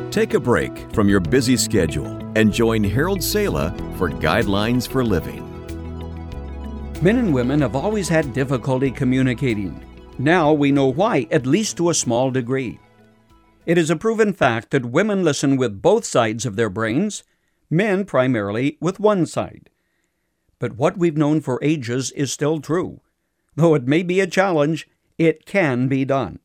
Take a break from your busy schedule and join Harold Sala for Guidelines for Living. Men and women have always had difficulty communicating. Now we know why, at least to a small degree. It is a proven fact that women listen with both sides of their brains, men primarily with one side. But what we've known for ages is still true. Though it may be a challenge, it can be done.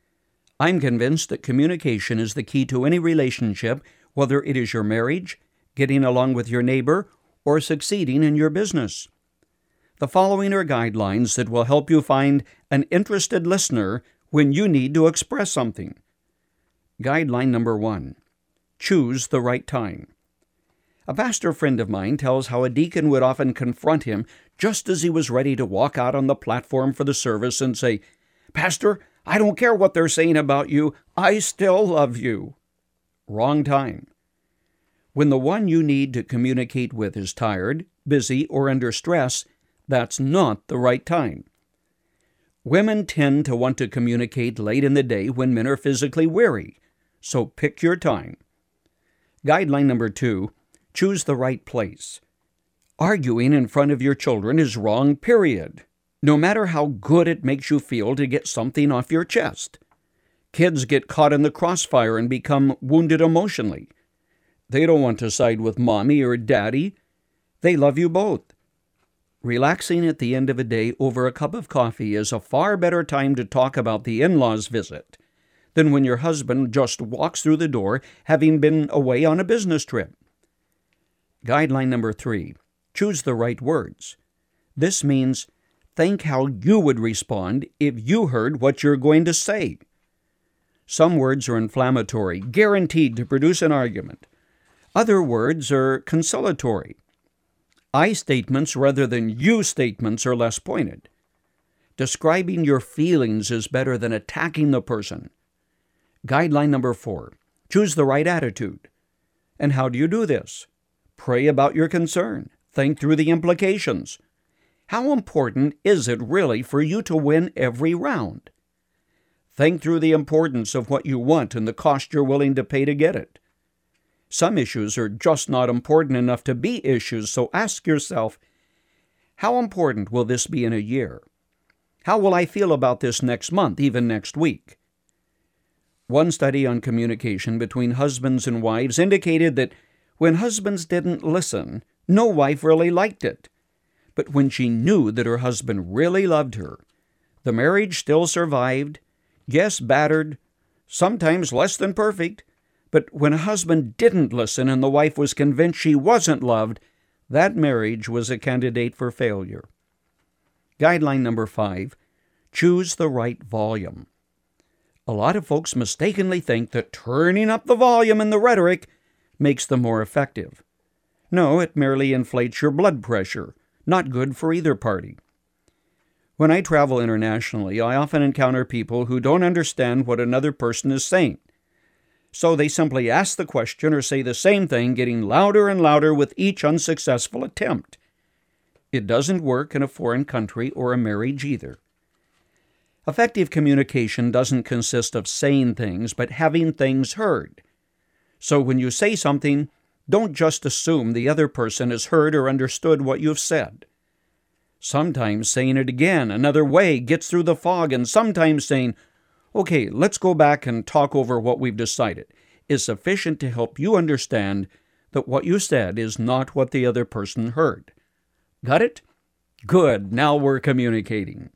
I'm convinced that communication is the key to any relationship, whether it is your marriage, getting along with your neighbor, or succeeding in your business. The following are guidelines that will help you find an interested listener when you need to express something. Guideline number 1. Choose the right time. A pastor friend of mine tells how a deacon would often confront him just as he was ready to walk out on the platform for the service and say, "Pastor, I don't care what they're saying about you. I still love you." Wrong time. When the one you need to communicate with is tired, busy, or under stress, that's not the right time. Women tend to want to communicate late in the day when men are physically weary, so pick your time. Guideline number 2, choose the right place. Arguing in front of your children is wrong, period. No matter how good it makes you feel to get something off your chest. Kids get caught in the crossfire and become wounded emotionally. They don't want to side with mommy or daddy. They love you both. Relaxing at the end of a day over a cup of coffee is a far better time to talk about the in-laws visit than when your husband just walks through the door having been away on a business trip. Guideline number 3, choose the right words. This means think how you would respond if you heard what you're going to say. Some words are inflammatory, guaranteed to produce an argument. Other words are conciliatory. I statements rather than you statements are less pointed. Describing your feelings is better than attacking the person. Guideline number 4, choose the right attitude. And how do you do this? Pray about your concern. Think through the implications. How important is it really for you to win every round? Think through the importance of what you want and the cost you're willing to pay to get it. Some issues are just not important enough to be issues, so ask yourself, how important will this be in a year? How will I feel about this next month, even next week? One study on communication between husbands and wives indicated that when husbands didn't listen, no wife really liked it. But when she knew that her husband really loved her, the marriage still survived, yes, battered, sometimes less than perfect, but when a husband didn't listen and the wife was convinced she wasn't loved, that marriage was a candidate for failure. Guideline number 5, choose the right volume. A lot of folks mistakenly think that turning up the volume in the rhetoric makes them more effective. No, it merely inflates your blood pressure. Not good for either party. When I travel internationally, I often encounter people who don't understand what another person is saying. So they simply ask the question or say the same thing, getting louder and louder with each unsuccessful attempt. It doesn't work in a foreign country or a marriage either. Effective communication doesn't consist of saying things, but having things heard. So when you say something, don't just assume the other person has heard or understood what you've said. Sometimes saying it again another way gets through the fog, and sometimes saying, "Okay, let's go back and talk over what we've decided," is sufficient to help you understand that what you said is not what the other person heard. Got it? Good, now we're communicating.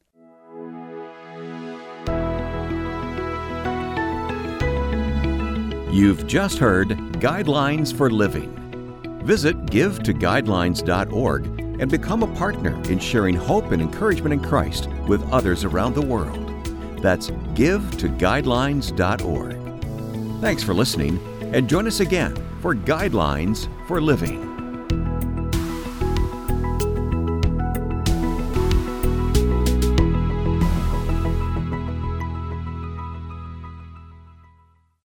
You've just heard Guidelines for Living. Visit givetoguidelines.org and become a partner in sharing hope and encouragement in Christ with others around the world. That's givetoguidelines.org. Thanks for listening, and join us again for Guidelines for Living.